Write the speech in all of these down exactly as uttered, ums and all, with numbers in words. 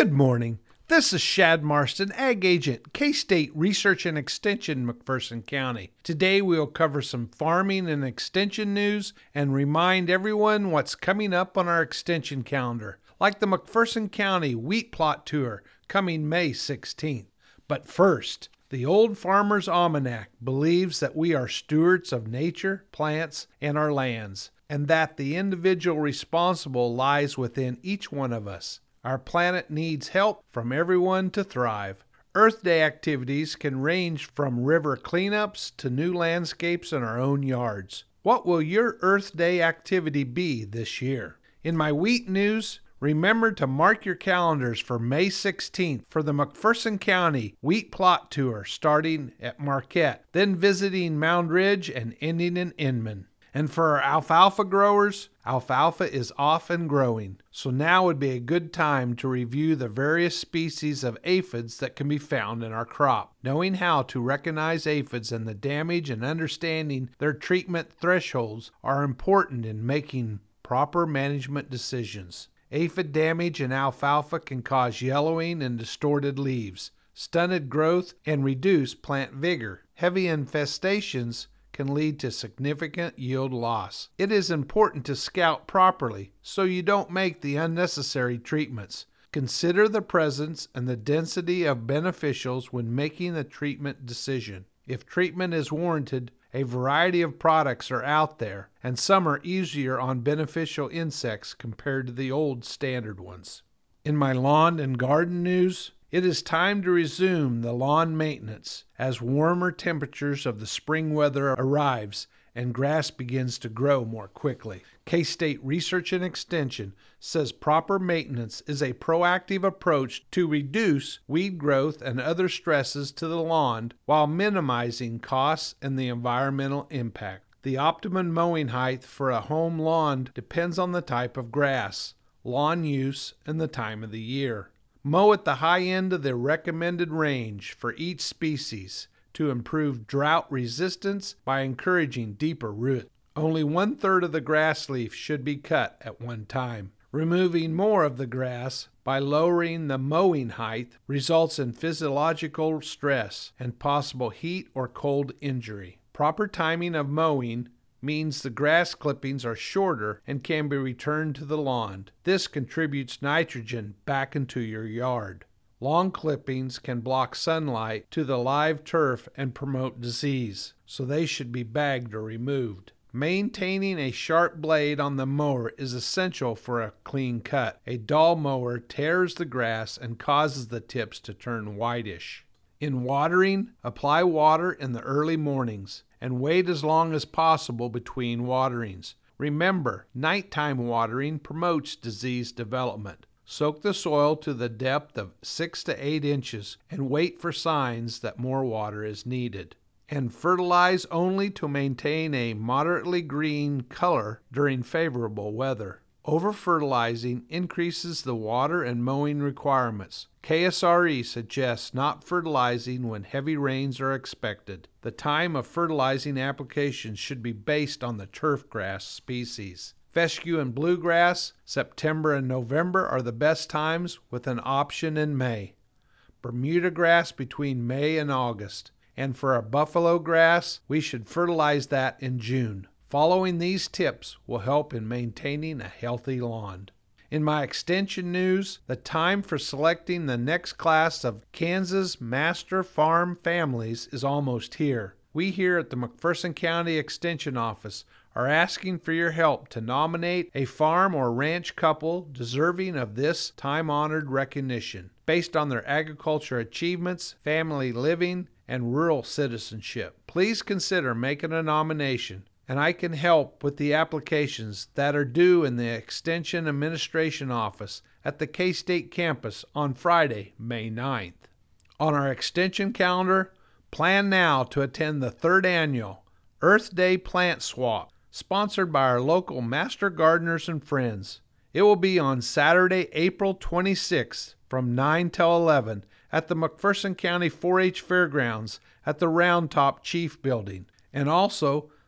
Good morning. This is Shad Marston, Ag Agent, K-State Research and Extension, McPherson County. Today we will cover some farming and extension news and remind everyone what's coming up on our extension calendar, like the McPherson County Wheat Plot Tour coming May sixteenth. But first, the Old Farmer's Almanac believes that we are stewards of nature, plants, and our lands, and that the individual responsible lies within each one of us. Our planet needs help from everyone to thrive. Earth Day activities can range from river cleanups to new landscapes in our own yards. What will your Earth Day activity be this year? In my wheat news, remember to mark your calendars for May sixteenth for the McPherson County Wheat Plot Tour starting at Marquette, then visiting Mound Ridge and ending in Inman. And for our alfalfa growers, alfalfa is off and growing, so now would be a good time to review the various species of aphids that can be found in our crop. Knowing how to recognize aphids and the damage and understanding their treatment thresholds are important in making proper management decisions. Aphid damage in alfalfa can cause yellowing and distorted leaves, stunted growth, and reduce plant vigor. Heavy infestations can lead to significant yield loss. It is important to scout properly so you don't make the unnecessary treatments. Consider the presence and the density of beneficials when making the treatment decision. If treatment is warranted, a variety of products are out there, and some are easier on beneficial insects compared to the old standard ones. In my lawn and garden news, it is time to resume the lawn maintenance as warmer temperatures of the spring weather arrives and grass begins to grow more quickly. K-State Research and Extension says proper maintenance is a proactive approach to reduce weed growth and other stresses to the lawn while minimizing costs and the environmental impact. The optimum mowing height for a home lawn depends on the type of grass, lawn use, and the time of the year. Mow at the high end of the recommended range for each species to improve drought resistance by encouraging deeper root. Only one-third of the grass leaf should be cut at one time. Removing more of the grass by lowering the mowing height results in physiological stress and possible heat or cold injury. Proper timing of mowing means the grass clippings are shorter and can be returned to the lawn. This contributes nitrogen back into your yard. Long clippings can block sunlight to the live turf and promote disease, so they should be bagged or removed. Maintaining a sharp blade on the mower is essential for a clean cut. A dull mower tears the grass and causes the tips to turn whitish. In watering, apply water in the early mornings and wait as long as possible between waterings. Remember, nighttime watering promotes disease development. Soak the soil to the depth of six to eight inches and wait for signs that more water is needed. And fertilize only to maintain a moderately green color during favorable weather. Over-fertilizing increases the water and mowing requirements. K S R E suggests not fertilizing when heavy rains are expected. The time of fertilizing applications should be based on the turfgrass species. Fescue and bluegrass, September and November are the best times with an option in May. Bermuda grass between May and August. And for our buffalo grass, we should fertilize that in June. Following these tips will help in maintaining a healthy lawn. In my extension news, the time for selecting the next class of Kansas Master Farm families is almost here. We here at the McPherson County Extension Office are asking for your help to nominate a farm or ranch couple deserving of this time-honored recognition based on their agriculture achievements, family living, and rural citizenship. Please consider making a nomination, and I can help with the applications that are due in the Extension Administration Office at the K-State campus on Friday, May ninth. On our extension calendar, plan now to attend the third annual Earth Day Plant Swap, sponsored by our local Master Gardeners and Friends. It will be on Saturday, April twenty-sixth from nine till eleven at the McPherson County four H Fairgrounds at the Round Top Chief Building, and also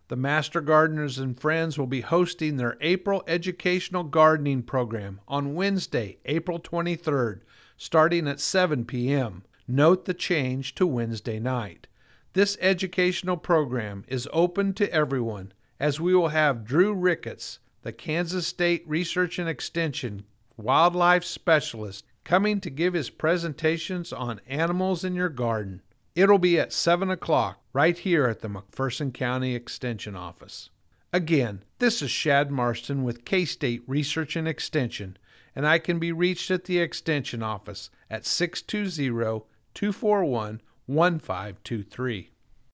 The Master Gardeners and Friends will be hosting their April Educational Gardening Program on Wednesday, April twenty-third, starting at seven p.m. Note the change to Wednesday night. This educational program is open to everyone, as we will have Drew Ricketts, the Kansas State Research and Extension wildlife specialist, coming to give his presentations on animals in your garden. It'll be at seven o'clock right here at the McPherson County Extension Office. Again, this is Shad Marston with K-State Research and Extension, and I can be reached at the Extension Office at six two zero, two four one, one five two three.